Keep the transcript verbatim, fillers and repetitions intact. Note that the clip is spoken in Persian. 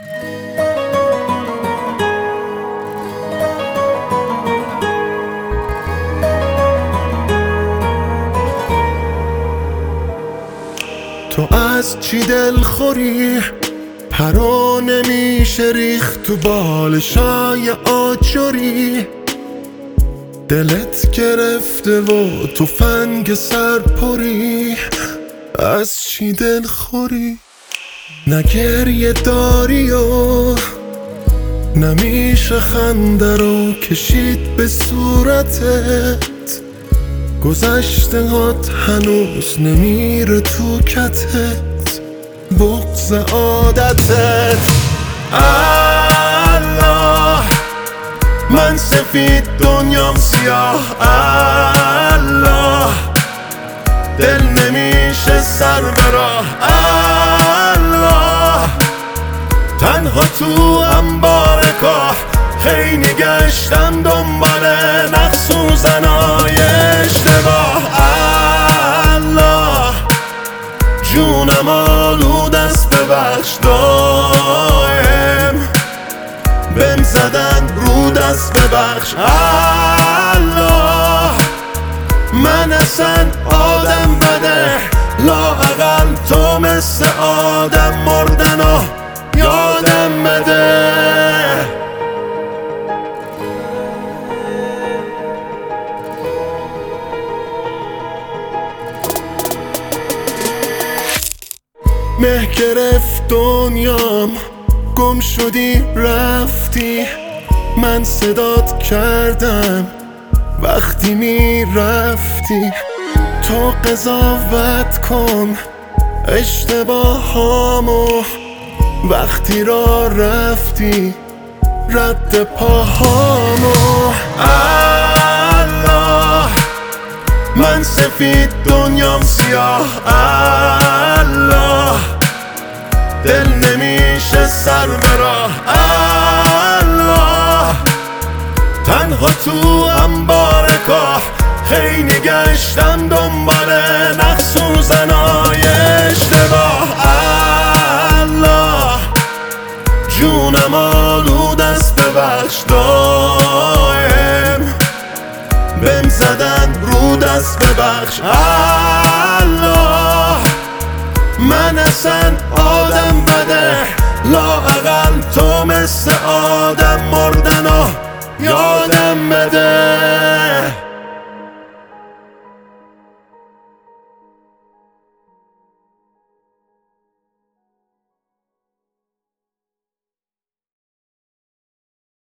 تو از چی دلخوری؟ پرا نمیشه ریخت تو بالشای آجری، دلت گرفته و تو فنگ سرپری. از چی دلخوری؟ نه گریه داری و نمیشه خنده رو کشید به صورتت، گذشته هات هنوز نمیره تو کتت، بغض عادتت. الله من سفید دنیام سیاه، الله دل نمیشه سر براه، الله تنها تو انبار کاه، خیلی گشتم دنبال نقص و زنای اشتباه. الله جونم آلود است ببخش، دایم بهم زدن رو دست ببخش. الله من اصلا آدم بده، لااقل تو مثل آدم مردن و یادم بده. مه گرفت دنیام، گم شدی رفتی، من صدات کردم وقتی می رفتی. تو قضاوت کن اشتباهامو، وقتی را رفتی رد پاهامو. الله من سفید دنیام سیاه، الله دل نمیشه سر براه، الله تنها تو انبار کاه، خیلی گشتم دنبال نقص و زنای اشتباه. الله جونم آلود است ببخش، دایم بهم زدن رو دست ببخش. الله من اصلا آدم بده، لااقل تو مثل آدم مردن و یادم بده.